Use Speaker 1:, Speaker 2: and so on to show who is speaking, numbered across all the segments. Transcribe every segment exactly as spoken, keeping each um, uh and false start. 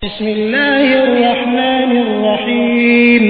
Speaker 1: بسم الله الرحمن الرحيم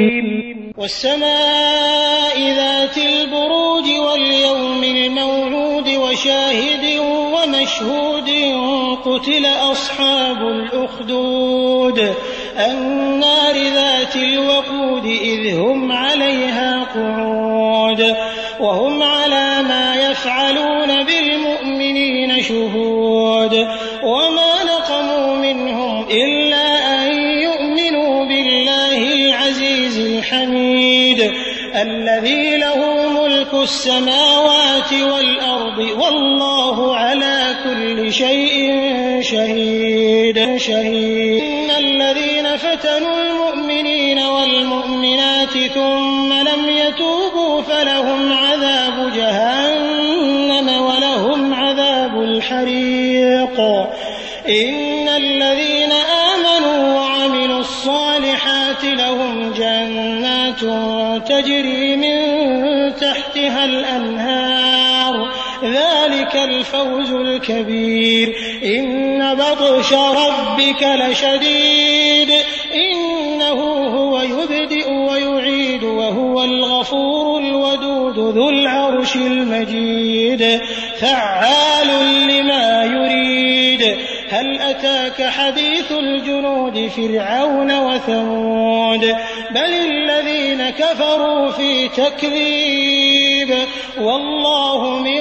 Speaker 1: والسماء ذات البروج واليوم الموعود وشاهد ومشهود قتل أصحاب الأخدود النار ذات الوقود إذ هم عليها قعود وهم على ما يفعلون بالمؤمنين شهود وما نقموا منهم إلا أن يؤمنوا بالله العزيز الحميد الذي له ملك السماوات والأرض والله على كل شيء شهيد شهيد إن الذين فتنوا المؤمنين والمؤمنات ثم لم يتوبوا فلهم عذاب جهنم ولهم عذاب الحريق إن الذين آمنوا وعملوا الصالحات لهم جنات تجري من تحتها الأنهار ذلك الفوز الكبير إن بطش ربك لشديد إنه هو يبدئ ويعيد وهو الغفور الودود ذو العرش المجيد فعال لما يريد هل أتاك حديث الجنود فرعون وثمود بل الذين كفروا في تكذيب والله من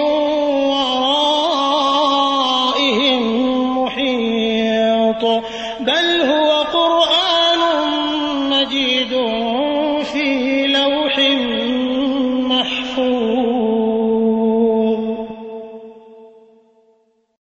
Speaker 1: ورائهم محيط بل